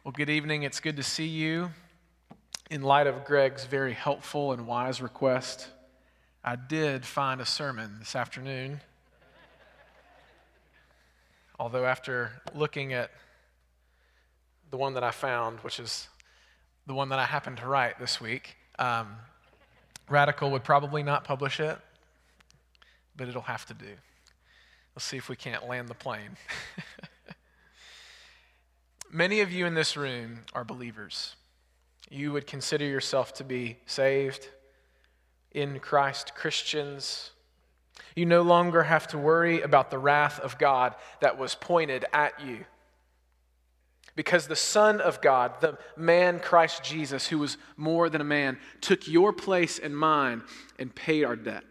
Well, good evening. It's good to see you. In light of Greg's very helpful and wise request, I did find a sermon this afternoon. Although after looking at the one that I found, which is the one that I happened to write this week, Radical would probably not publish it, but it'll have to do. Let's see if we can't land the plane. Many of you in this room are believers. You would consider yourself to be saved, in Christ Christians. You no longer have to worry about the wrath of God that was pointed at you. Because the Son of God, the man Christ Jesus, who was more than a man, took your place and mine and paid our debt.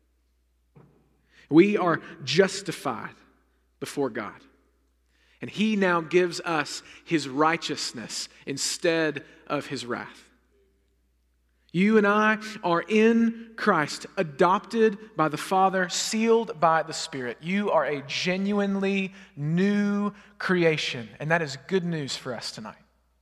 We are justified before God. And He now gives us His righteousness instead of His wrath. You and I are in Christ, adopted by the Father, sealed by the Spirit. You are a genuinely new creation, and that is good news for us tonight.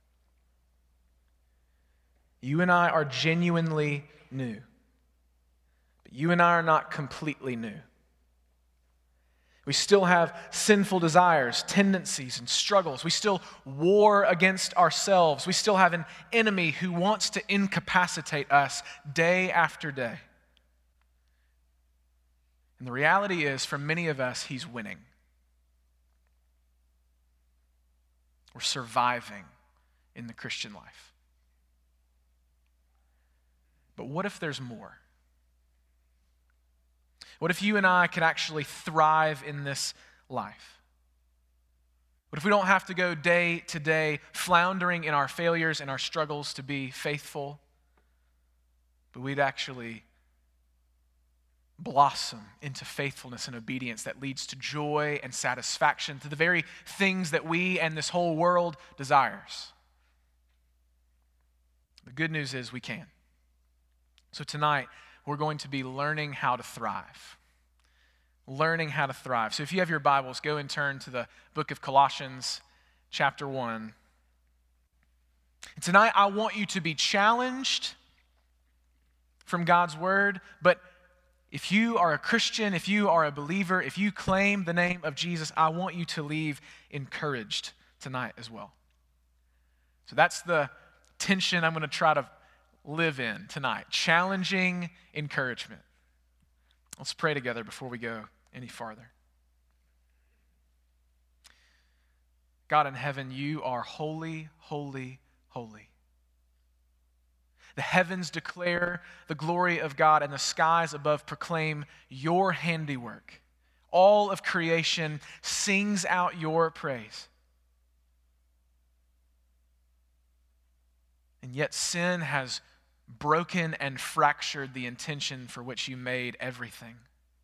You and I are genuinely new, but you and I are not completely new. We still have sinful desires, tendencies, and struggles. We still war against ourselves. We still have an enemy who wants to incapacitate us day after day. And the reality is, for many of us, he's winning. We're surviving in the Christian life. But what if there's more? What if you and I could actually thrive in this life? What if we don't have to go day to day floundering in our failures and our struggles to be faithful, but we'd actually blossom into faithfulness and obedience that leads to joy and satisfaction, to the very things that we and this whole world desires? The good news is we can. So tonight, we're going to be learning how to thrive. Learning how to thrive. So if you have your Bibles, go and turn to the book of Colossians, chapter 1. And tonight, I want you to be challenged from God's Word, but if you are a Christian, if you are a believer, if you claim the name of Jesus, I want you to leave encouraged tonight as well. So that's the tension I'm going to try to live in tonight. Challenging encouragement. Let's pray together before we go any farther. God in heaven, you are holy, holy, holy. The heavens declare the glory of God, and the skies above proclaim your handiwork. All of creation sings out your praise. And yet sin has broken and fractured the intention for which you made everything.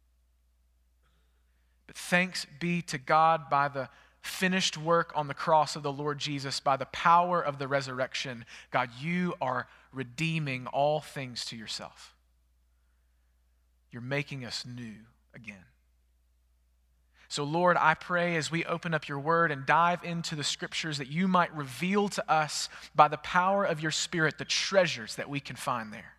But thanks be to God, by the finished work on the cross of the Lord Jesus, by the power of the resurrection, God, you are redeeming all things to yourself. You're making us new again. So Lord, I pray as we open up your word and dive into the scriptures that you might reveal to us by the power of your Spirit the treasures that we can find there.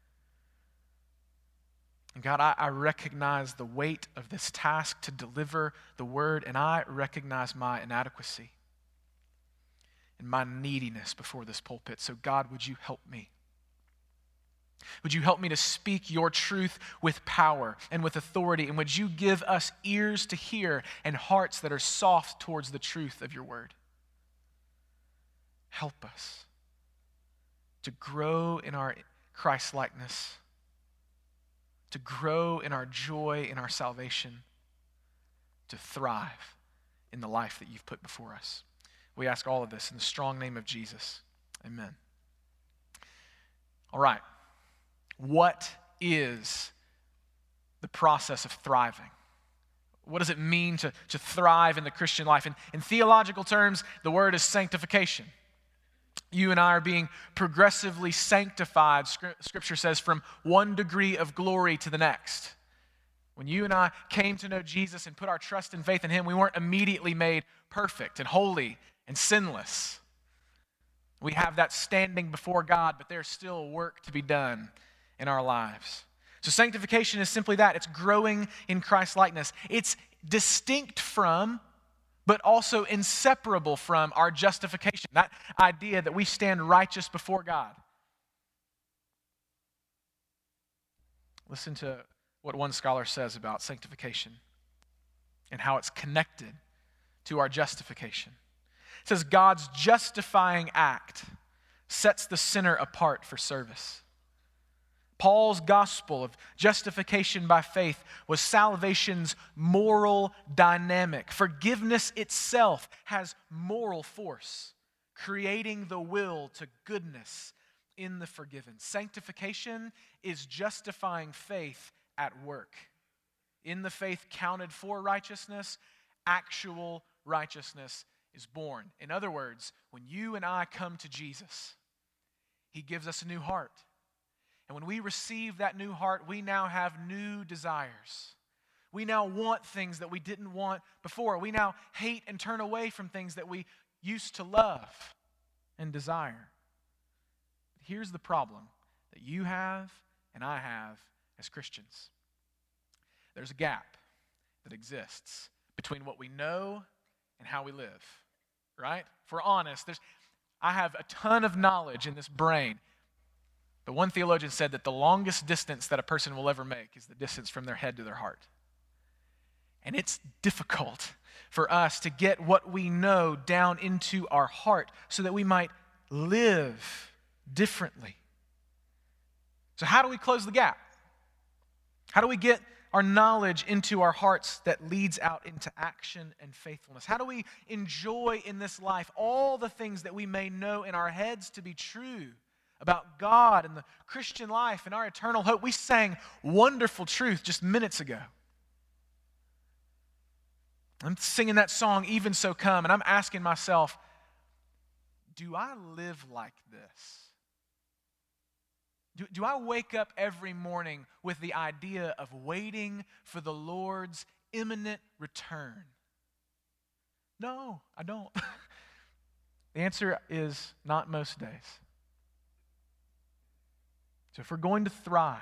And God, I recognize the weight of this task to deliver the word, and I recognize my inadequacy and my neediness before this pulpit. So God, would you help me? Would you help me to speak your truth with power and with authority? And would you give us ears to hear and hearts that are soft towards the truth of your word? Help us to grow in our Christ-likeness, to grow in our joy in our salvation, to thrive in the life that you've put before us. We ask all of this in the strong name of Jesus. Amen. All right. What is the process of thriving? What does it mean to thrive in the Christian life? In theological terms, the word is sanctification. You and I are being progressively sanctified, Scripture says, from one degree of glory to the next. When you and I came to know Jesus and put our trust and faith in Him, we weren't immediately made perfect and holy and sinless. We have that standing before God, but there's still work to be done in our lives. So sanctification is simply that. It's growing in Christ-likeness. It's distinct from, but also inseparable from our justification. That idea that we stand righteous before God. Listen to what one scholar says about sanctification and how it's connected to our justification. It says, God's justifying act sets the sinner apart for service. Paul's gospel of justification by faith was salvation's moral dynamic. Forgiveness itself has moral force, creating the will to goodness in the forgiven. Sanctification is justifying faith at work. In the faith counted for righteousness, actual righteousness is born. In other words, when you and I come to Jesus, He gives us a new heart. And when we receive that new heart, we now have new desires. We now want things that we didn't want before. We now hate and turn away from things that we used to love and desire. Here's the problem that you have and I have as Christians. There's a gap that exists between what we know and how we live, right? If we're honest, I have a ton of knowledge in this brain. But one theologian said that the longest distance that a person will ever make is the distance from their head to their heart. And it's difficult for us to get what we know down into our heart so that we might live differently. So how do we close the gap? How do we get our knowledge into our hearts that leads out into action and faithfulness? How do we enjoy in this life all the things that we may know in our heads to be true about God and the Christian life and our eternal hope? We sang wonderful truth just minutes ago. I'm singing that song, Even So Come, and I'm asking myself, do I live like this? Do I wake up every morning with the idea of waiting for the Lord's imminent return? No, I don't. The answer is not most days. So if we're going to thrive,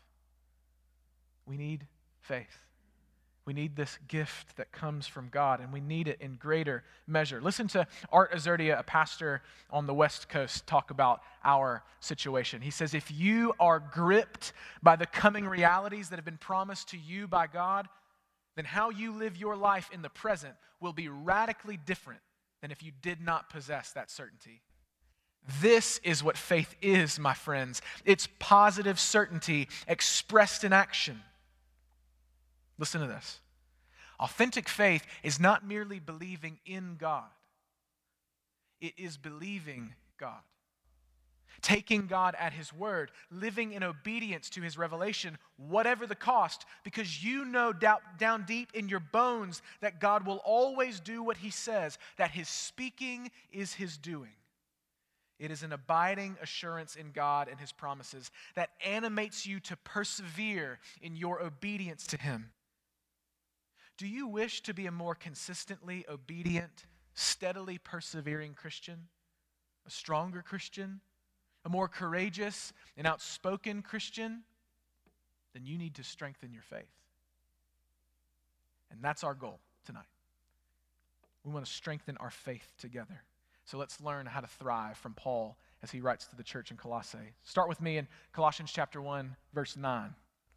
we need faith. We need this gift that comes from God, and we need it in greater measure. Listen to Art Azurdia, a pastor on the West Coast, talk about our situation. He says, if you are gripped by the coming realities that have been promised to you by God, then how you live your life in the present will be radically different than if you did not possess that certainty. This is what faith is, my friends. It's positive certainty expressed in action. Listen to this. Authentic faith is not merely believing in God. It is believing God. Taking God at His word, living in obedience to His revelation, whatever the cost, because you know down deep in your bones that God will always do what He says, that His speaking is His doing. It is an abiding assurance in God and His promises that animates you to persevere in your obedience to Him. Do you wish to be a more consistently obedient, steadily persevering Christian? A stronger Christian? A more courageous and outspoken Christian? Then you need to strengthen your faith. And that's our goal tonight. We want to strengthen our faith together. So let's learn how to thrive from Paul as he writes to the church in Colossae. Start with me in Colossians chapter 1, verse 9.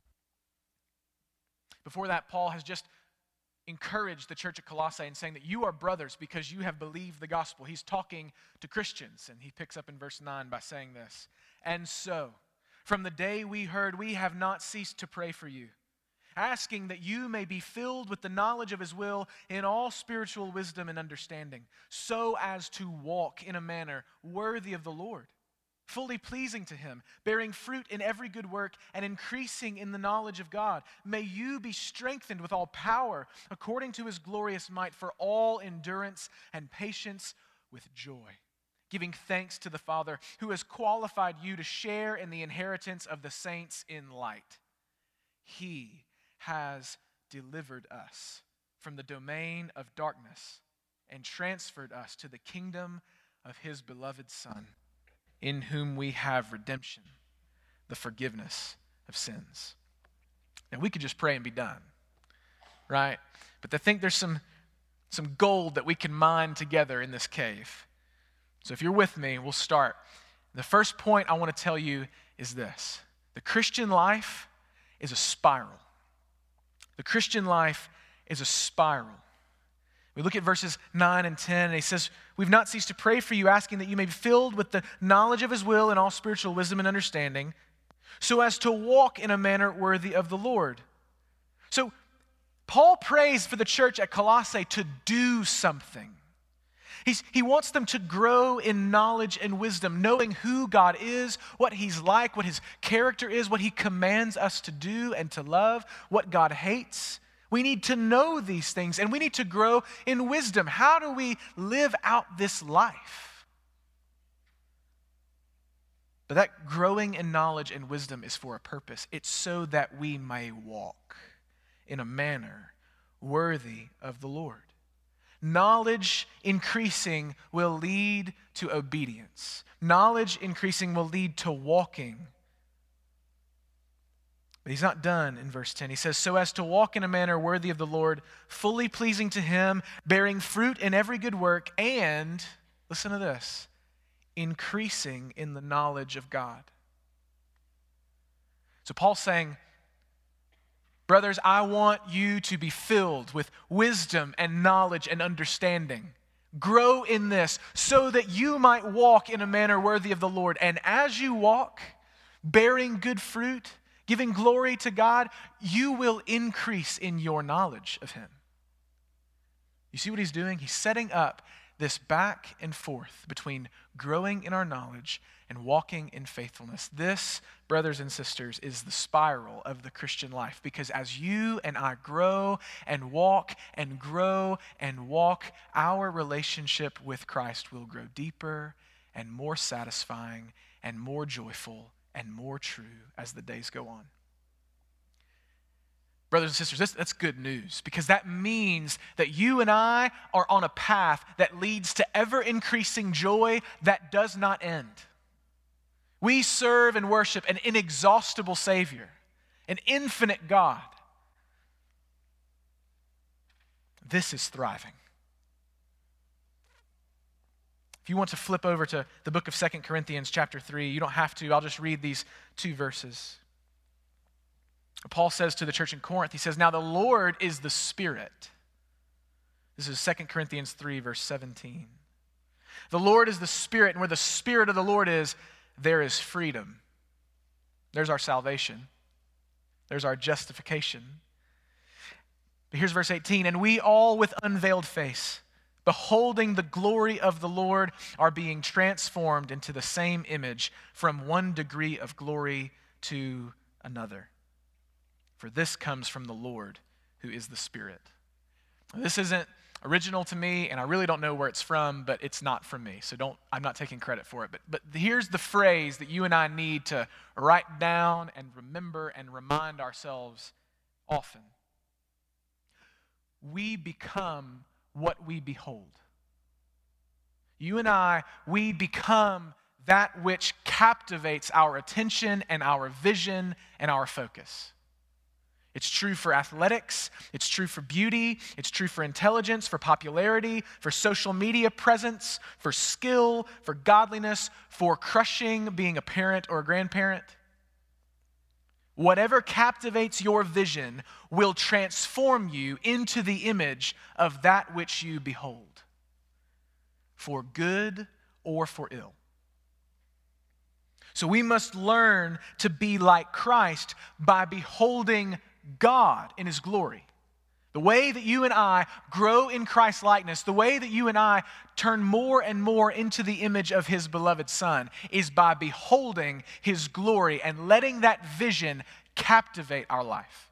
Before that, Paul has just encouraged the church at Colossae and saying that you are brothers because you have believed the gospel. He's talking to Christians, and he picks up in verse 9 by saying this. And so, from the day we heard, we have not ceased to pray for you, asking that you may be filled with the knowledge of His will in all spiritual wisdom and understanding, so as to walk in a manner worthy of the Lord, fully pleasing to Him, bearing fruit in every good work and increasing in the knowledge of God. May you be strengthened with all power according to His glorious might for all endurance and patience with joy, giving thanks to the Father who has qualified you to share in the inheritance of the saints in light. He has delivered us from the domain of darkness and transferred us to the kingdom of his beloved Son, in whom we have redemption, the forgiveness of sins. And we could just pray and be done, right? But I think there's some gold that we can mine together in this cave. So if you're with me, we'll start. The first point I want to tell you is this. The Christian life is a spiral. The Christian life is a spiral. We look at verses 9 and 10, and he says, "We've not ceased to pray for you, asking that you may be filled with the knowledge of his will and all spiritual wisdom and understanding, so as to walk in a manner worthy of the Lord." So Paul prays for the church at Colossae to do something. He wants them to grow in knowledge and wisdom, knowing who God is, what he's like, what his character is, what he commands us to do and to love, what God hates. We need to know these things, and we need to grow in wisdom. How do we live out this life? But that growing in knowledge and wisdom is for a purpose. It's so that we may walk in a manner worthy of the Lord. Knowledge increasing will lead to obedience. Knowledge increasing will lead to walking. But he's not done in verse 10. He says, "So as to walk in a manner worthy of the Lord, fully pleasing to him, bearing fruit in every good work, and," listen to this, "increasing in the knowledge of God." So Paul's saying, brothers, I want you to be filled with wisdom and knowledge and understanding. Grow in this so that you might walk in a manner worthy of the Lord. And as you walk, bearing good fruit, giving glory to God, you will increase in your knowledge of him. You see what he's doing? He's setting up this back and forth between growing in our knowledge and walking in faithfulness. This, brothers and sisters, is the spiral of the Christian life, because as you and I grow and walk and grow and walk, our relationship with Christ will grow deeper and more satisfying and more joyful and more true as the days go on. Brothers and sisters, that's good news, because that means that you and I are on a path that leads to ever-increasing joy that does not end. We serve and worship an inexhaustible Savior, an infinite God. This is thriving. If you want to flip over to the book of 2 Corinthians chapter 3, you don't have to. I'll just read these two verses. Paul says to the church in Corinth, he says, "Now the Lord is the Spirit." This is 2 Corinthians 3, verse 17. "The Lord is the Spirit, and where the Spirit of the Lord is, there is freedom." There's our salvation. There's our justification. But here's verse 18. "And we all with unveiled face, beholding the glory of the Lord, are being transformed into the same image from one degree of glory to another. For this comes from the Lord, who is the Spirit." This isn't original to me, and I really don't know where it's from, but it's not from me, so I'm not taking credit for it. But here's the phrase that you and I need to write down and remember and remind ourselves often. We become what we behold. You and I, we become that which captivates our attention and our vision and our focus. It's true for athletics, it's true for beauty, it's true for intelligence, for popularity, for social media presence, for skill, for godliness, for crushing being a parent or a grandparent. Whatever captivates your vision will transform you into the image of that which you behold, for good or for ill. So we must learn to be like Christ by beholding God in his glory. The way that you and I grow in Christ's likeness, the way that you and I turn more and more into the image of his beloved Son, is by beholding his glory and letting that vision captivate our life.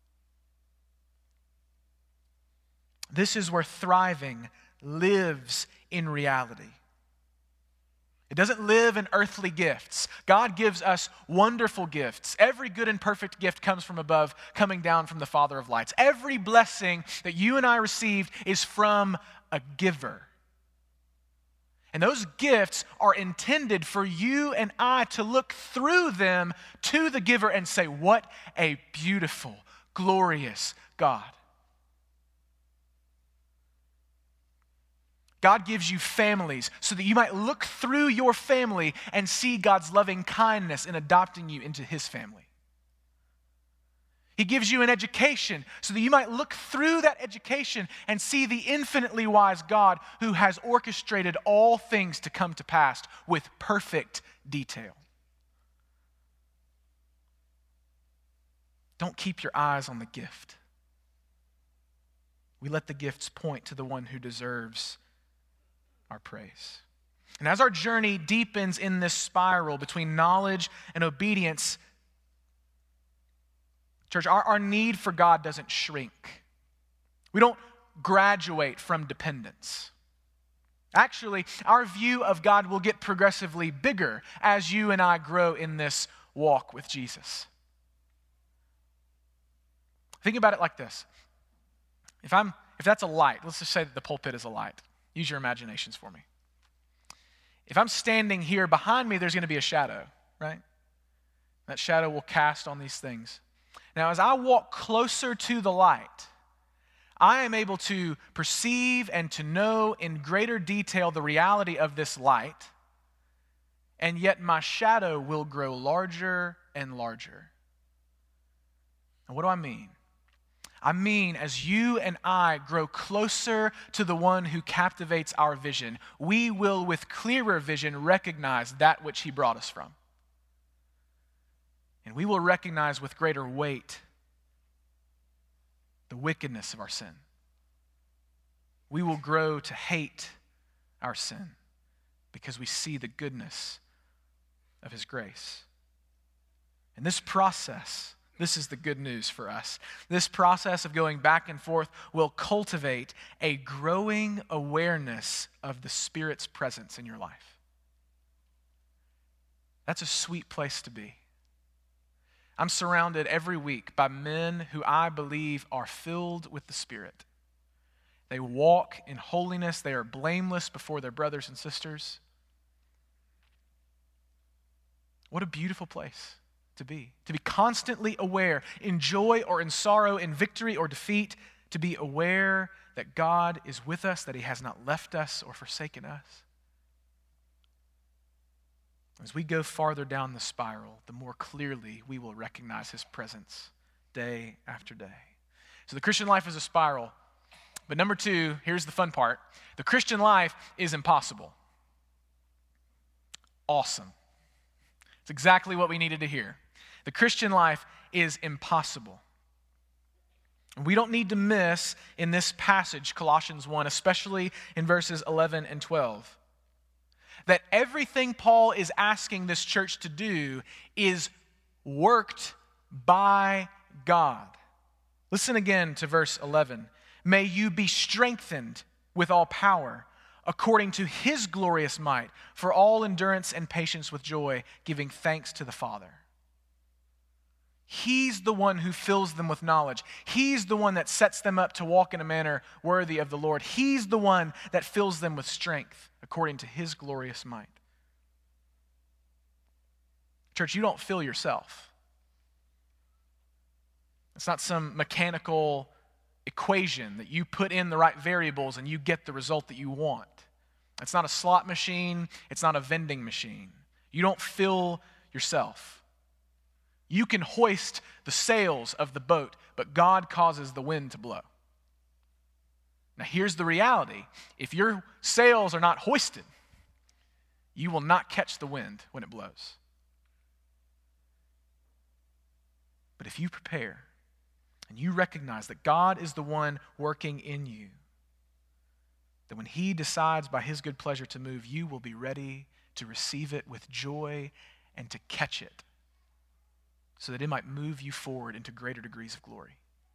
This is where thriving lives in reality. It doesn't live in earthly gifts. God gives us wonderful gifts. Every good and perfect gift comes from above, coming down from the Father of lights. Every blessing that you and I received is from a giver. And those gifts are intended for you and I to look through them to the giver and say, what a beautiful, glorious God. God gives you families so that you might look through your family and see God's loving kindness in adopting you into his family. He gives you an education so that you might look through that education and see the infinitely wise God who has orchestrated all things to come to pass with perfect detail. Don't keep your eyes on the gift. We let the gifts point to the one who deserves our praise. And as our journey deepens in this spiral between knowledge and obedience, church, our need for God doesn't shrink. We don't graduate from dependence. Actually, our view of God will get progressively bigger as you and I grow in this walk with Jesus. Think about it like this. If that's a light, let's just say that the pulpit is a light. Use your imaginations for me. If I'm standing here, behind me there's going to be a shadow, right? That shadow will cast on these things. Now, as I walk closer to the light, I am able to perceive and to know in greater detail the reality of this light, and yet my shadow will grow larger and larger. And what do I mean? I mean, as you and I grow closer to the one who captivates our vision, we will, with clearer vision, recognize that which he brought us from. And we will recognize with greater weight the wickedness of our sin. We will grow to hate our sin because we see the goodness of his grace. And this process, this is the good news for us. This process of going back and forth will cultivate a growing awareness of the Spirit's presence in your life. That's a sweet place to be. I'm surrounded every week by men who I believe are filled with the Spirit. They walk in holiness. They are blameless before their brothers and sisters. What a beautiful place to be constantly aware, in joy or in sorrow, in victory or defeat, to be aware that God is with us, that he has not left us or forsaken us. As we go farther down the spiral, the more clearly we will recognize his presence day after day. So the Christian life is a spiral. But number two, here's the fun part. The Christian life is impossible. Awesome. It's exactly what we needed to hear. The Christian life is impossible. We don't need to miss in this passage, Colossians 1, especially in verses 11 and 12, that everything Paul is asking this church to do is worked by God. Listen again to verse 11. May you be strengthened with all power according to his glorious might for all endurance and patience with joy, giving thanks to the Father. He's the one who fills them with knowledge. He's the one that sets them up to walk in a manner worthy of the Lord. He's the one that fills them with strength according to his glorious might. Church, you don't fill yourself. It's not some mechanical equation that you put in the right variables and you get the result that you want. It's not a slot machine. It's not a vending machine. You don't fill yourself. You can hoist the sails of the boat, but God causes the wind to blow. Now here's the reality. If your sails are not hoisted, you will not catch the wind when it blows. But if you prepare and you recognize that God is the one working in you, that when he decides by his good pleasure to move, you will be ready to receive it with joy and to catch it, so that it might move you forward into greater degrees of glory.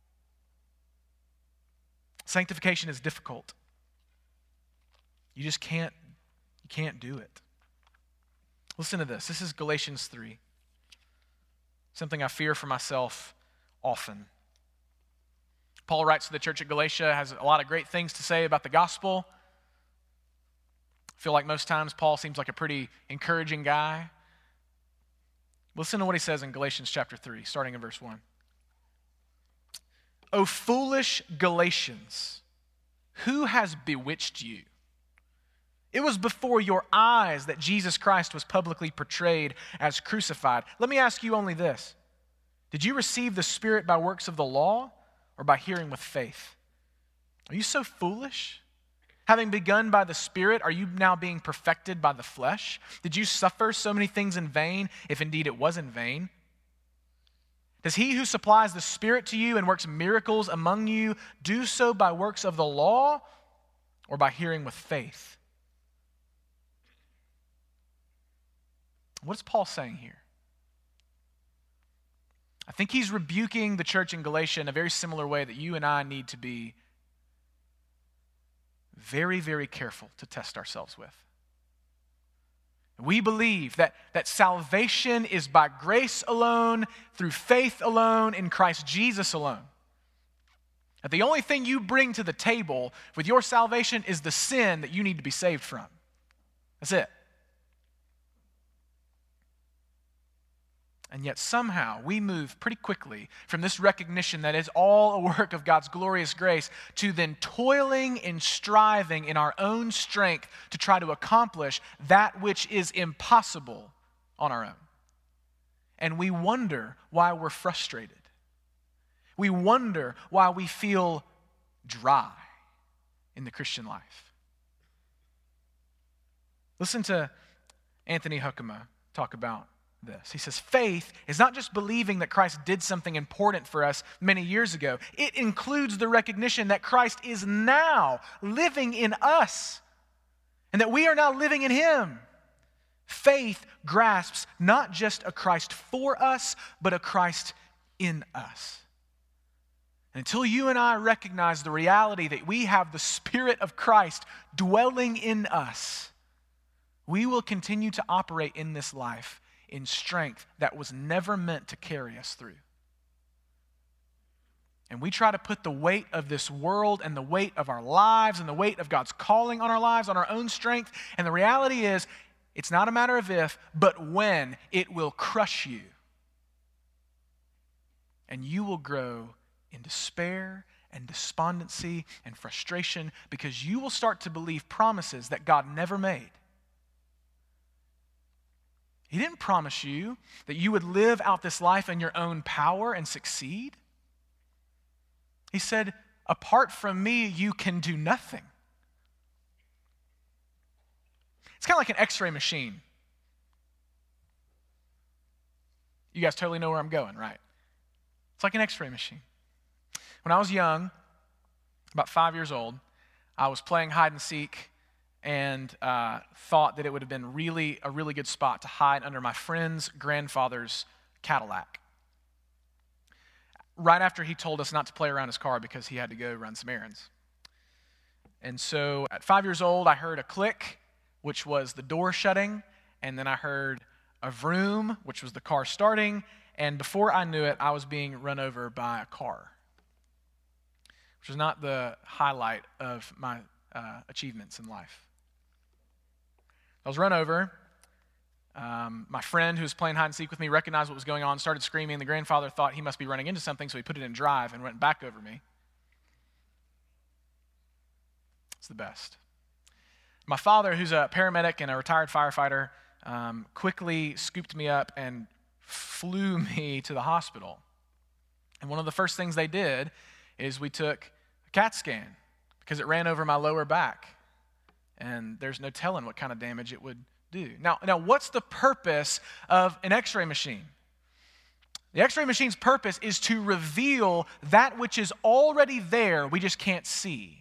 Sanctification is difficult. You just can't do it. Listen to this. This is Galatians 3. Something I fear for myself often. Paul writes to the church at Galatia, has a lot of great things to say about the gospel. I feel like most times Paul seems like a pretty encouraging guy. Listen to what he says in Galatians chapter 3, starting in verse 1. O foolish Galatians, who has bewitched you? It was before your eyes that Jesus Christ was publicly portrayed as crucified. Let me ask you only this. Did you receive the Spirit by works of the law or by hearing with faith? Are you so foolish? Having begun by the Spirit, are you now being perfected by the flesh? Did you suffer so many things in vain, if indeed it was in vain? Does he who supplies the Spirit to you and works miracles among you do so by works of the law or by hearing with faith? What's Paul saying here? I think he's rebuking the church in Galatia in a very similar way that you and I need to be very, very careful to test ourselves with. We believe that salvation is by grace alone, through faith alone, in Christ Jesus alone. That the only thing you bring to the table with your salvation is the sin that you need to be saved from. That's it. And yet somehow we move pretty quickly from this recognition that is all a work of God's glorious grace to then toiling and striving in our own strength to try to accomplish that which is impossible on our own. And we wonder why we're frustrated. We wonder why we feel dry in the Christian life. Listen to Anthony Huckema talk about this. He says, faith is not just believing that Christ did something important for us many years ago. It includes the recognition that Christ is now living in us and that we are now living in him. Faith grasps not just a Christ for us, but a Christ in us. And until you and I recognize the reality that we have the Spirit of Christ dwelling in us, we will continue to operate in this life in strength that was never meant to carry us through. And we try to put the weight of this world and the weight of our lives and the weight of God's calling on our lives on our own strength. And the reality is, it's not a matter of if, but when it will crush you. And you will grow in despair and despondency and frustration because you will start to believe promises that God never made. He didn't promise you that you would live out this life in your own power and succeed. He said, apart from me, you can do nothing. It's kind of like an X-ray machine. You guys totally know where I'm going, right? It's like an X-ray machine. When I was young, about 5 years old, I was playing hide and seek and thought that it would have been a really good spot to hide under my friend's grandfather's Cadillac. Right after he told us not to play around his car because he had to go run some errands. And so at 5 years old, I heard a click, which was the door shutting, and then I heard a vroom, which was the car starting, and before I knew it, I was being run over by a car, which was not the highlight of my achievements in life. I was run over. My friend who was playing hide and seek with me recognized what was going on, started screaming. The grandfather thought he must be running into something, so he put it in drive and went back over me. It's the best. My father, who's a paramedic and a retired firefighter, quickly scooped me up and flew me to the hospital. And one of the first things they did is we took a CAT scan because it ran over my lower back. And there's no telling what kind of damage it would do. Now, what's the purpose of an X-ray machine? The X-ray machine's purpose is to reveal that which is already there, we just can't see.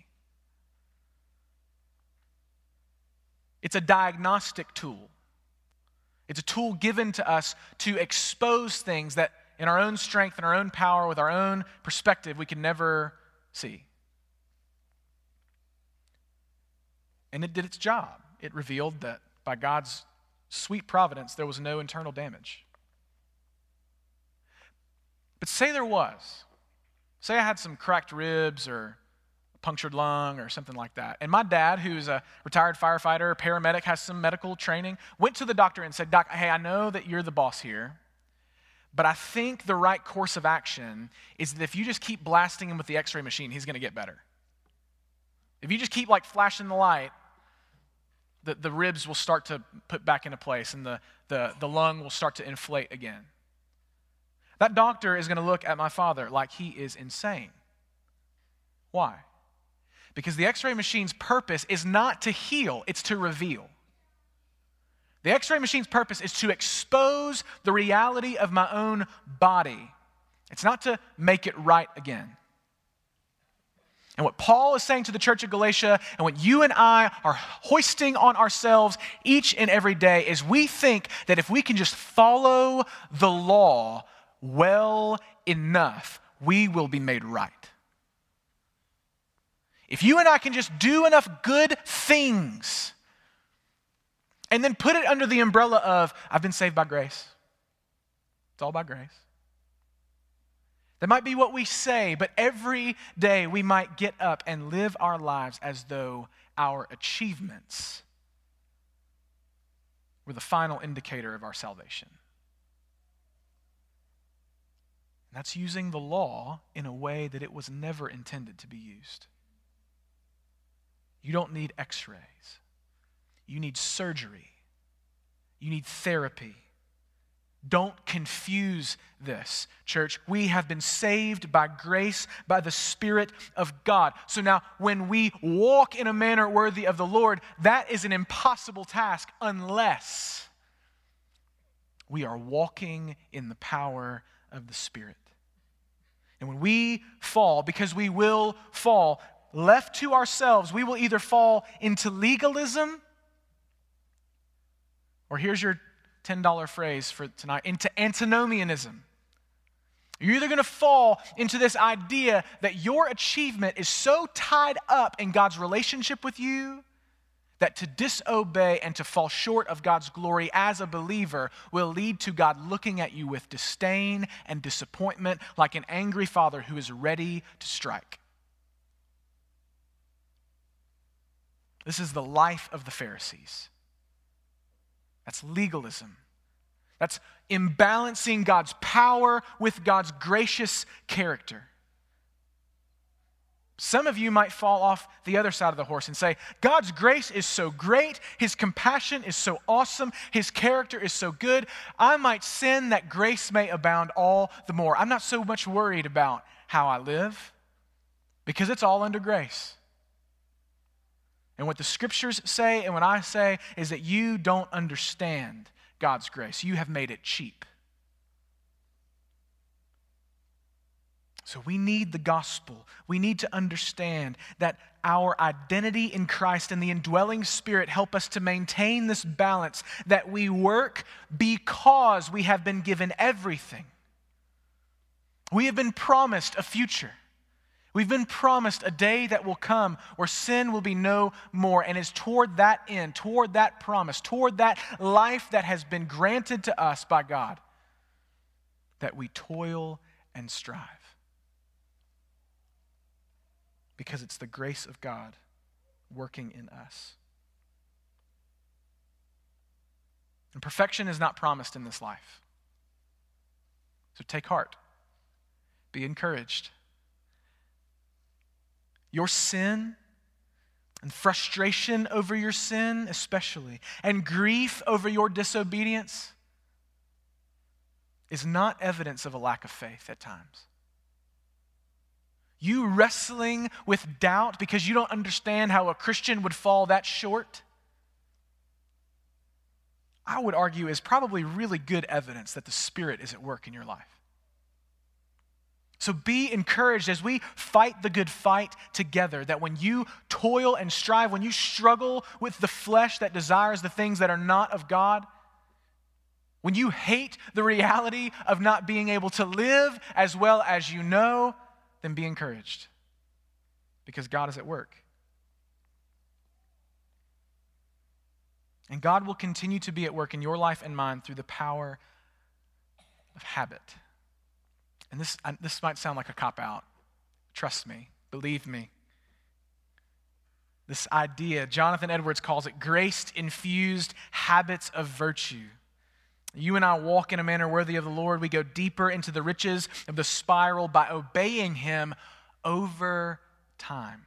It's a diagnostic tool. It's a tool given to us to expose things that in our own strength and our own power, with our own perspective, we can never see. And it did its job. It revealed that by God's sweet providence, there was no internal damage. But say there was. Say I had some cracked ribs or a punctured lung or something like that. And my dad, who's a retired firefighter, paramedic, has some medical training, went to the doctor and said, Doc, hey, I know that you're the boss here, but I think the right course of action is that if you just keep blasting him with the x-ray machine, he's going to get better. If you just keep like flashing the light, the ribs will start to put back into place and the lung will start to inflate again. That doctor is going to look at my father like he is insane. Why? Because the x-ray machine's purpose is not to heal, it's to reveal. The x-ray machine's purpose is to expose the reality of my own body. It's not to make it right again. And what Paul is saying to the church of Galatia and what you and I are hoisting on ourselves each and every day is we think that if we can just follow the law well enough, we will be made right. If you and I can just do enough good things and then put it under the umbrella of, I've been saved by grace. It's all by grace. That might be what we say, but every day we might get up and live our lives as though our achievements were the final indicator of our salvation. And that's using the law in a way that it was never intended to be used. You don't need x-rays. You need surgery. You need therapy. Don't confuse this, church. We have been saved by grace, by the Spirit of God. So now, when we walk in a manner worthy of the Lord, that is an impossible task unless we are walking in the power of the Spirit. And when we fall, because we will fall, left to ourselves, we will either fall into legalism, or here's your $10 phrase for tonight, into antinomianism. You're either going to fall into this idea that your achievement is so tied up in God's relationship with you that to disobey and to fall short of God's glory as a believer will lead to God looking at you with disdain and disappointment like an angry father who is ready to strike. This is the life of the Pharisees. That's legalism. That's imbalancing God's power with God's gracious character. Some of you might fall off the other side of the horse and say, God's grace is so great, His compassion is so awesome, His character is so good, I might sin that grace may abound all the more. I'm not so much worried about how I live because it's all under grace. And what the scriptures say and what I say is that you don't understand God's grace. You have made it cheap. So we need the gospel. We need to understand that our identity in Christ and the indwelling Spirit help us to maintain this balance, that we work because we have been given everything. We have been promised a future. We've been promised a day that will come where sin will be no more, and it's toward that end, toward that promise, toward that life that has been granted to us by God that we toil and strive. Because it's the grace of God working in us. And perfection is not promised in this life. So take heart. Be encouraged. Your sin and frustration over your sin especially, and grief over your disobedience is not evidence of a lack of faith at times. You wrestling with doubt because you don't understand how a Christian would fall that short, I would argue is probably really good evidence that the Spirit is at work in your life. So be encouraged as we fight the good fight together, that when you toil and strive, when you struggle with the flesh that desires the things that are not of God, when you hate the reality of not being able to live as well as you know, then be encouraged because God is at work. And God will continue to be at work in your life and mine through the power of habit. And this might sound like a cop-out. Trust me, believe me, This idea, Jonathan Edwards calls it grace-infused habits of virtue. You and I walk in a manner worthy of the Lord. We go deeper into the riches of the spiral by obeying him over time.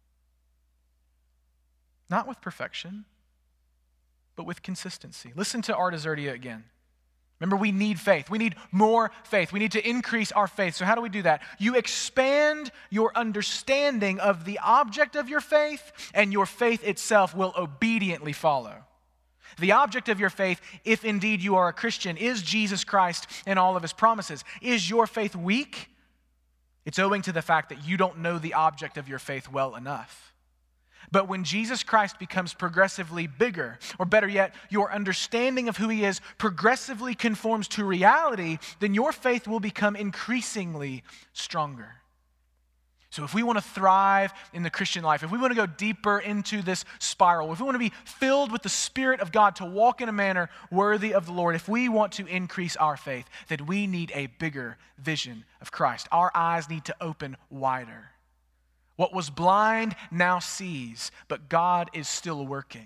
Not with perfection, but with consistency. Listen to Artaxerxes again. Remember, we need faith. We need more faith. We need to increase our faith. So how do we do that? You expand your understanding of the object of your faith, and your faith itself will obediently follow. The object of your faith, if indeed you are a Christian, is Jesus Christ and all of his promises. Is your faith weak? It's owing to the fact that you don't know the object of your faith well enough. But when Jesus Christ becomes progressively bigger, or better yet, your understanding of who he is progressively conforms to reality, then your faith will become increasingly stronger. So if we want to thrive in the Christian life, if we want to go deeper into this spiral, if we want to be filled with the Spirit of God to walk in a manner worthy of the Lord, if we want to increase our faith, then we need a bigger vision of Christ. Our eyes need to open wider. What was blind now sees, but God is still working.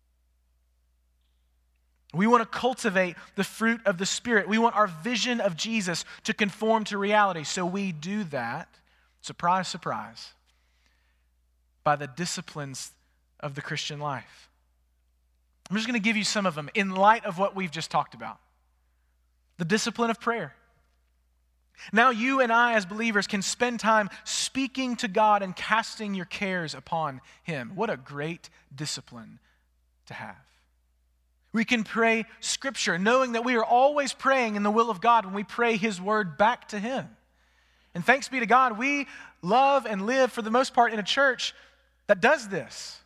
We want to cultivate the fruit of the Spirit. We want our vision of Jesus to conform to reality. So we do that, surprise, surprise, by the disciplines of the Christian life. I'm just going to give you some of them in light of what we've just talked about. The discipline of prayer. Now you and I as believers can spend time speaking to God and casting your cares upon him. What a great discipline to have. We can pray Scripture, knowing that we are always praying in the will of God when we pray his word back to him. And thanks be to God, we love and live for the most part in a church that does this.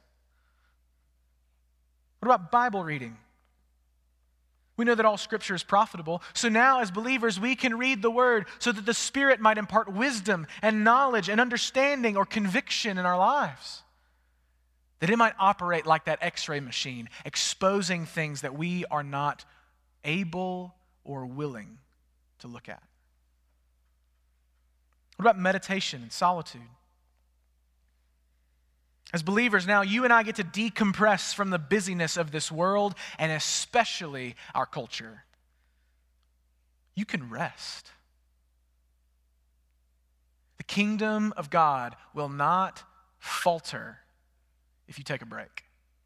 What about Bible reading? We know that all Scripture is profitable. So now as believers, we can read the Word so that the Spirit might impart wisdom and knowledge and understanding or conviction in our lives. That it might operate like that X-ray machine, exposing things that we are not able or willing to look at. What about meditation and solitude? As believers now, you and I get to decompress from the busyness of this world and especially our culture. You can rest. The kingdom of God will not falter if you take a break.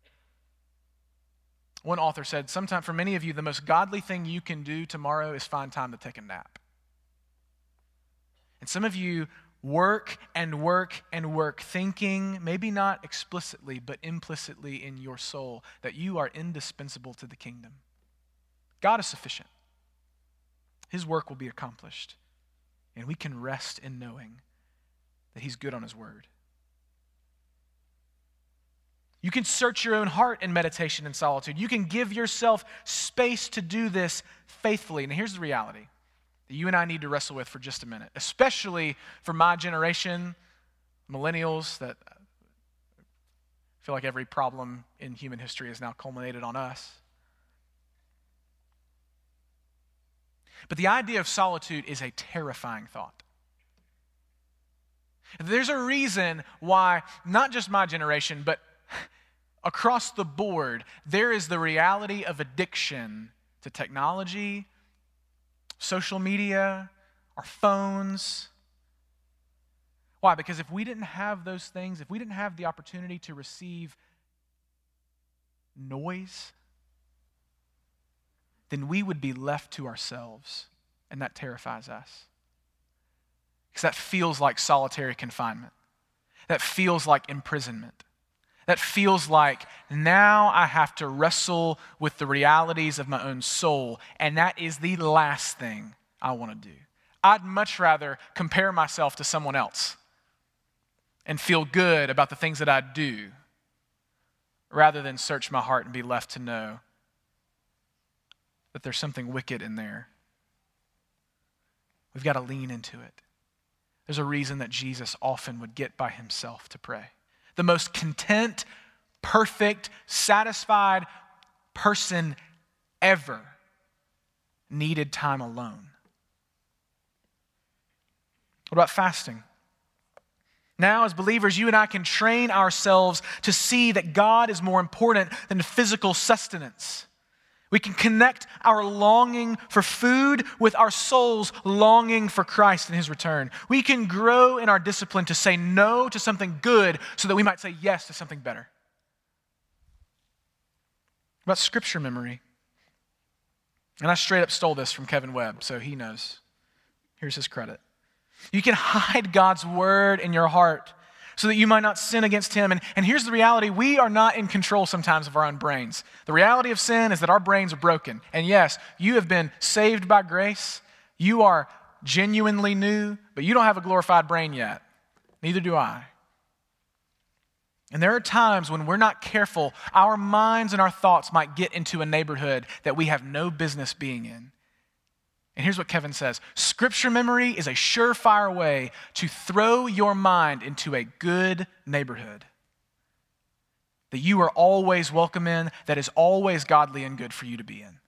One author said, "Sometimes for many of you, the most godly thing you can do tomorrow is find time to take a nap." And some of you work and work and work, thinking, maybe not explicitly, but implicitly in your soul, that you are indispensable to the kingdom. God is sufficient. His work will be accomplished. And we can rest in knowing that he's good on his word. You can search your own heart in meditation and solitude. You can give yourself space to do this faithfully. And here's the reality that you and I need to wrestle with for just a minute, especially for my generation, millennials, that feel like every problem in human history is now culminated on us. But the idea of solitude is a terrifying thought. There's a reason why, not just my generation, but across the board, there is the reality of addiction to technology, social media, our phones. Why? Because if we didn't have those things, if we didn't have the opportunity to receive noise, then we would be left to ourselves, and that terrifies us. Because that feels like solitary confinement. That feels like imprisonment. That feels like now I have to wrestle with the realities of my own soul, and that is the last thing I want to do. I'd much rather compare myself to someone else and feel good about the things that I do rather than search my heart and be left to know that there's something wicked in there. We've got to lean into it. There's a reason that Jesus often would get by himself to pray. The most content, perfect, satisfied person ever needed time alone. What about fasting? Now, as believers, you and I can train ourselves to see that God is more important than physical sustenance. We can connect our longing for food with our soul's longing for Christ and his return. We can grow in our discipline to say no to something good so that we might say yes to something better. About scripture memory. And I straight up stole this from Kevin Webb, so he knows. Here's his credit. You can hide God's word in your heart so that you might not sin against him. And here's the reality. We are not in control sometimes of our own brains. The reality of sin is that our brains are broken. And yes, you have been saved by grace. You are genuinely new, but you don't have a glorified brain yet. Neither do I. And there are times when we're not careful, our minds and our thoughts might get into a neighborhood that we have no business being in. And here's what Kevin says. Scripture memory is a surefire way to throw your mind into a good neighborhood that you are always welcome in, that is always godly and good for you to be in.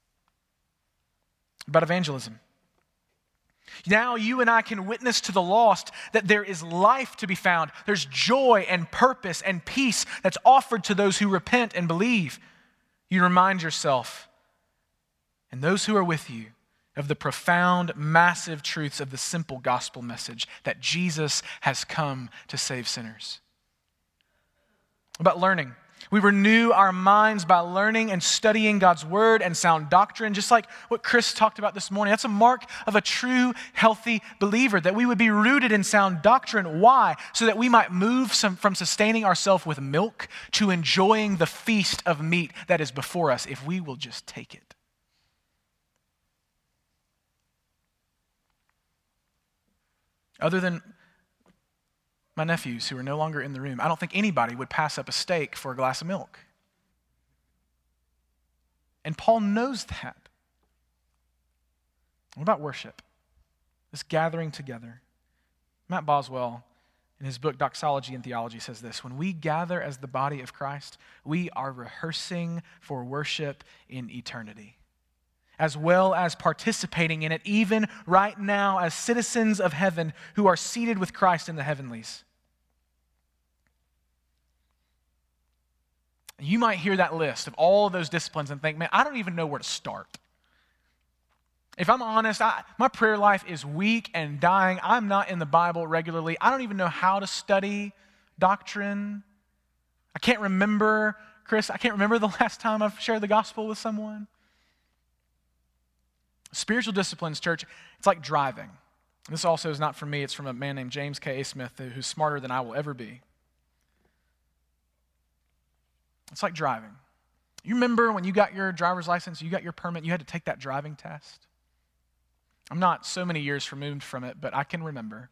About evangelism. Now you and I can witness to the lost that there is life to be found. There's joy and purpose and peace that's offered to those who repent and believe. You remind yourself and those who are with you of the profound, massive truths of the simple gospel message that Jesus has come to save sinners. About learning. We renew our minds by learning and studying God's word and sound doctrine, just like what Chris talked about this morning. That's a mark of a true, healthy believer, that we would be rooted in sound doctrine. Why? So that we might move from sustaining ourselves with milk to enjoying the feast of meat that is before us if we will just take it. Other than my nephews who are no longer in the room, I don't think anybody would pass up a steak for a glass of milk. And Paul knows that. What about worship? This gathering together. Matt Boswell, in his book Doxology and Theology, says this: when we gather as the body of Christ, we are rehearsing for worship in eternity, as well as participating in it even right now as citizens of heaven who are seated with Christ in the heavenlies. You might hear that list of all of those disciplines and think, man, I don't even know where to start. If I'm honest, my prayer life is weak and dying. I'm not in the Bible regularly. I don't even know how to study doctrine. I can't remember, Chris, I can't remember the last time I've shared the gospel with someone. Spiritual disciplines, church, it's like driving. This also is not from me. It's from a man named James K. A. Smith, who's smarter than I will ever be. It's like driving. You remember when you got your driver's license, you got your permit, you had to take that driving test? I'm not so many years removed from it, but I can remember.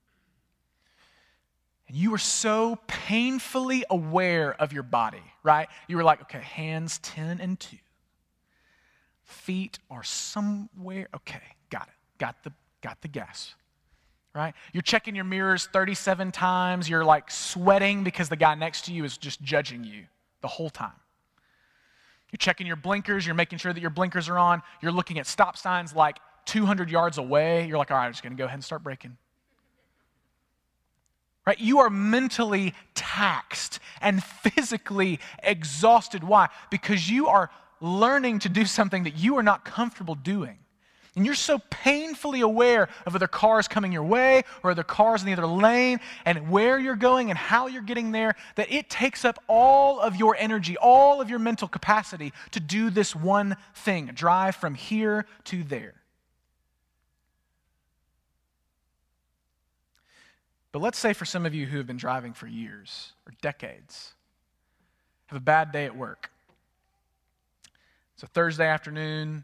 And you were so painfully aware of your body, right? You were like, okay, hands 10 and 2. Feet are somewhere, okay, got it. Got the gas, right? You're checking your mirrors 37 times. You're like sweating because the guy next to you is just judging you the whole time. You're checking your blinkers. You're making sure that your blinkers are on. You're looking at stop signs like 200 yards away. You're like, all right, I'm just going to go ahead and start braking. Right? You are mentally taxed and physically exhausted. Why? Because you are learning to do something that you are not comfortable doing. And you're so painfully aware of other cars coming your way or other cars in the other lane and where you're going and how you're getting there that it takes up all of your energy, all of your mental capacity to do this one thing, drive from here to there. But let's say for some of you who have been driving for years or decades, have a bad day at work. It's a Thursday afternoon.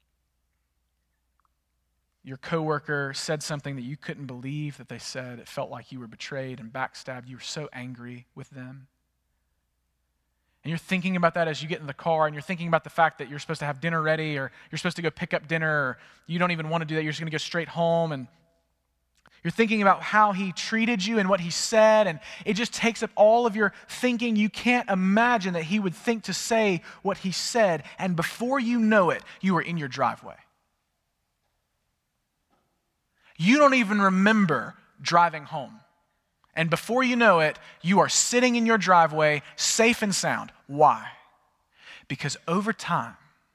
Your coworker said something that you couldn't believe that they said. It felt like you were betrayed and backstabbed. You were so angry with them. And you're thinking about that as you get in the car, and you're thinking about the fact that you're supposed to have dinner ready, or you're supposed to go pick up dinner, or you don't even want to do that. You're just going to go straight home, and you're thinking about how he treated you and what he said, and it just takes up all of your thinking. You can't imagine that he would think to say what he said, and before you know it, you are in your driveway. You don't even remember driving home And before you know it, you are sitting in your driveway, safe and sound. Why? Because over time,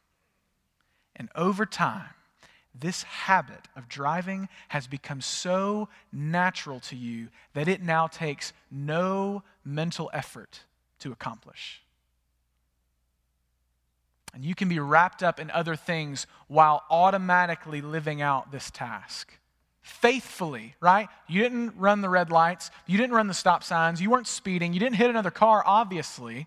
this habit of driving has become so natural to you that it now takes no mental effort to accomplish. And you can be wrapped up in other things while automatically living out this task. Faithfully, right? You didn't run the red lights. You didn't run the stop signs. You weren't speeding. You didn't hit another car, obviously.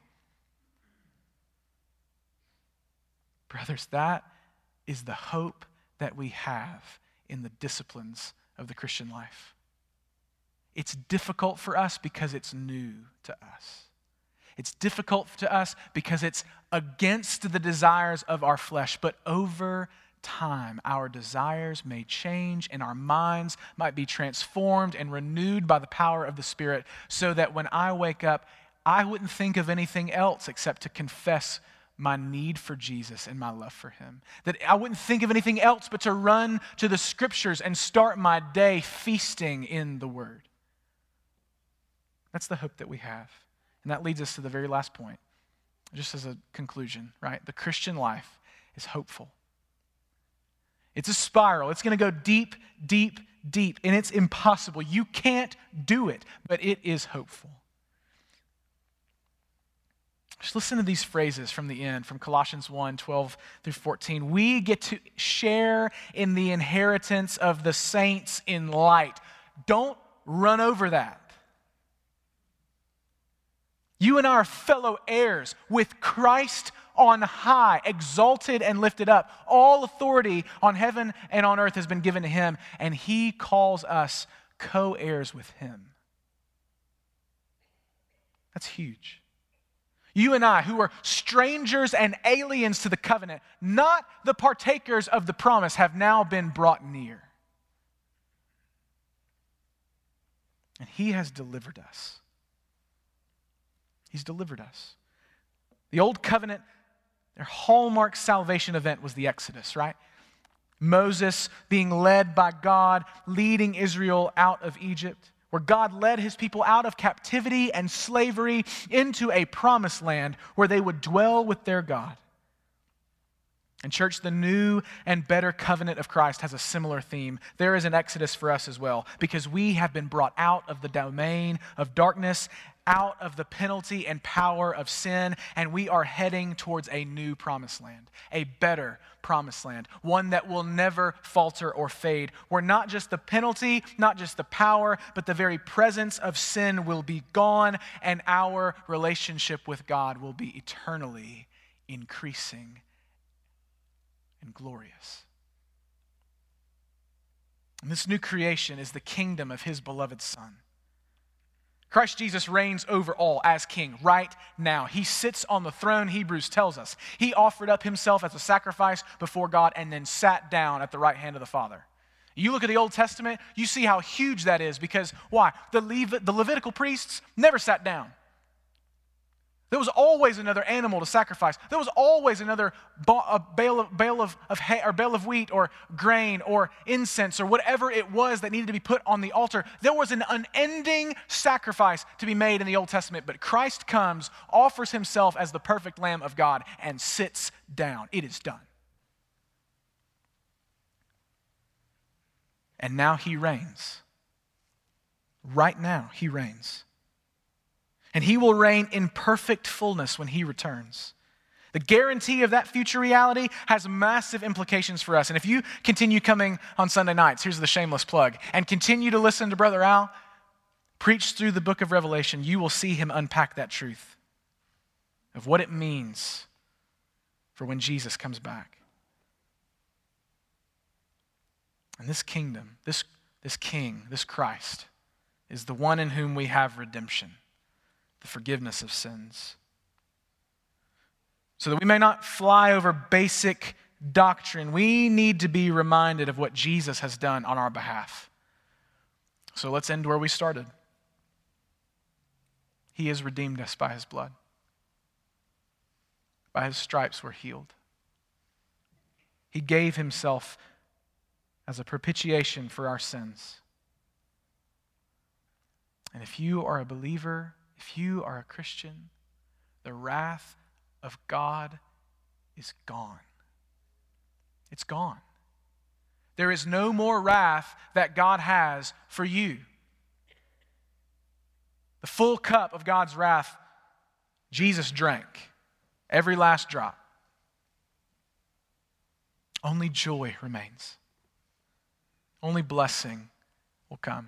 Brothers, that is the hope that we have in the disciplines of the Christian life. It's difficult for us because it's new to us. It's difficult to us because it's against the desires of our flesh, but over time, our desires may change and our minds might be transformed and renewed by the power of the Spirit, so that when I wake up, I wouldn't think of anything else except to confess my need for Jesus and my love for him. That I wouldn't think of anything else but to run to the Scriptures and start my day feasting in the Word. That's the hope that we have. And that leads us to the very last point, just as a conclusion, right? The Christian life is hopeful. It's a spiral. It's going to go deep, deep, deep, and it's impossible. You can't do it, but it is hopeful. Just listen to these phrases from the end, from Colossians 1, 12 through 14. We get to share in the inheritance of the saints in light. Don't run over that. You and I are fellow heirs with Christ on high, exalted and lifted up. All authority on heaven and on earth has been given to him, and he calls us co-heirs with him. That's huge. You and I, who are strangers and aliens to the covenant, not the partakers of the promise, have now been brought near. And he has delivered us. He's delivered us. The old covenant, their hallmark salvation event was the Exodus, right? Moses being led by God, leading Israel out of Egypt, where God led his people out of captivity and slavery into a promised land where they would dwell with their God. And church, the new and better covenant of Christ has a similar theme. There is an Exodus for us as well, because we have been brought out of the domain of darkness, out of the penalty and power of sin, and we are heading towards a new promised land, a better promised land, one that will never falter or fade, where not just the penalty, not just the power, but the very presence of sin will be gone, and our relationship with God will be eternally increasing and glorious. And this new creation is the kingdom of his beloved Son. Christ Jesus reigns over all as king right now. He sits on the throne, Hebrews tells us. He offered up himself as a sacrifice before God and then sat down at the right hand of the Father. You look at the Old Testament, you see how huge that is, because why? The Levitical priests never sat down. There was always another animal to sacrifice. There was always another bale of wheat or grain or incense or whatever it was that needed to be put on the altar. There was an unending sacrifice to be made in the Old Testament, but Christ comes, offers himself as the perfect Lamb of God, and sits down. It is done. And now he reigns. Right now, he reigns. And he will reign in perfect fullness when he returns. The guarantee of that future reality has massive implications for us. And if you continue coming on Sunday nights, here's the shameless plug, and continue to listen to Brother Al preach through the book of Revelation, you will see him unpack that truth of what it means for when Jesus comes back. And this kingdom, this king, this Christ, is the one in whom we have redemption, the forgiveness of sins. So that we may not fly over basic doctrine, we need to be reminded of what Jesus has done on our behalf. So let's end where we started. He has redeemed us by his blood. By his stripes we're healed. He gave himself as a propitiation for our sins. And if you are a believer, if you are a Christian, the wrath of God is gone. It's gone. There is no more wrath that God has for you. The full cup of God's wrath, Jesus drank, every last drop. Only joy remains. Only blessing will come.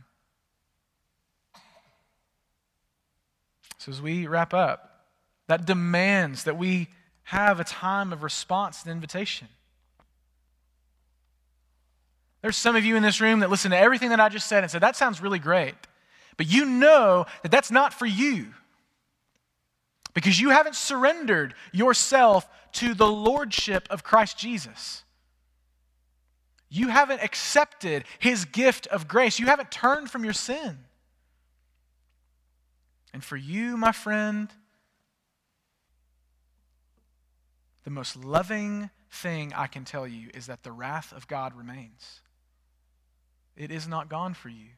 So as we wrap up, that demands that we have a time of response and invitation. There's some of you in this room that listen to everything that I just said and said, that sounds really great. But you know that that's not for you. Because you haven't surrendered yourself to the lordship of Christ Jesus. You haven't accepted his gift of grace. You haven't turned from your sin. And for you, my friend, the most loving thing I can tell you is that the wrath of God remains. It is not gone for you.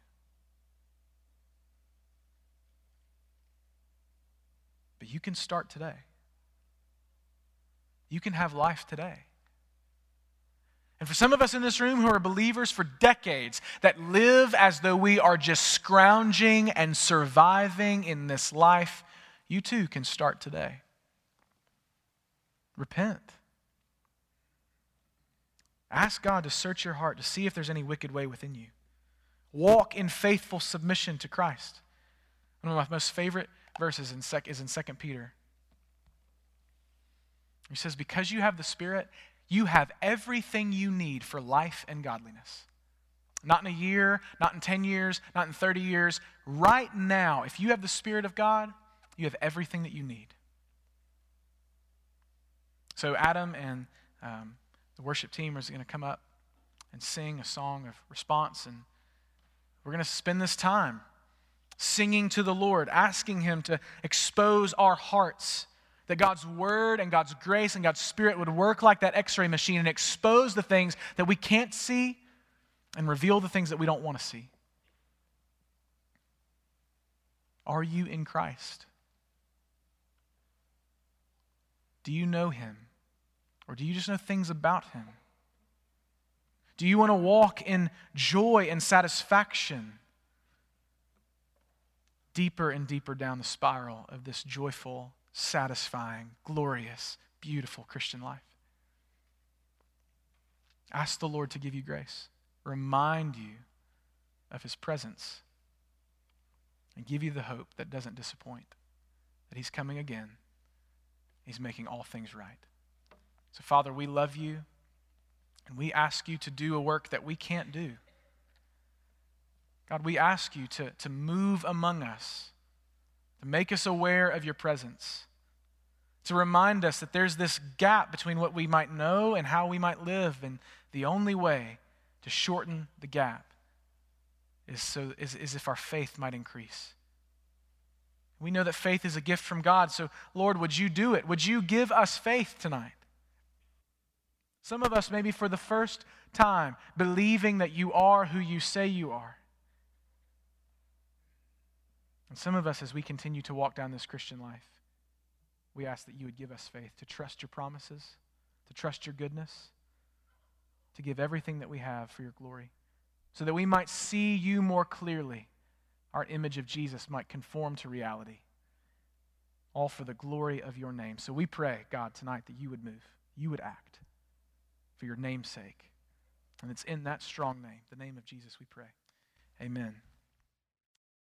But you can start today. You can have life today. And for some of us in this room who are believers for decades that live as though we are just scrounging and surviving in this life, you too can start today. Repent. Ask God to search your heart to see if there's any wicked way within you. Walk in faithful submission to Christ. One of my most favorite verses is in 2 Peter. He says, because you have the Spirit, you have everything you need for life and godliness. Not in a year, not in 10 years, not in 30 years. Right now, if you have the Spirit of God, you have everything that you need. So Adam and the worship team is going to come up and sing a song of response, and we're going to spend this time singing to the Lord, asking him to expose our hearts, that God's word and God's grace and God's Spirit would work like that x-ray machine and expose the things that we can't see and reveal the things that we don't want to see. Are you in Christ? Do you know him? Or do you just know things about him? Do you want to walk in joy and satisfaction deeper and deeper down the spiral of this joyful, satisfying, glorious, beautiful Christian life? Ask the Lord to give you grace, remind you of his presence, and give you the hope that doesn't disappoint, that he's coming again. He's making all things right. So, Father, we love you, and we ask you to do a work that we can't do. God, we ask you to move among us, to make us aware of your presence, to remind us that there's this gap between what we might know and how we might live, and the only way to shorten the gap is if our faith might increase. We know that faith is a gift from God, so Lord, would you do it? Would you give us faith tonight? Some of us maybe for the first time believing that you are who you say you are. And some of us, as we continue to walk down this Christian life, we ask that you would give us faith to trust your promises, to trust your goodness, to give everything that we have for your glory, so that we might see you more clearly. Our image of Jesus might conform to reality, all for the glory of your name. So we pray, God, tonight that you would move, you would act for your name's sake. And it's in that strong name, the name of Jesus, we pray. Amen.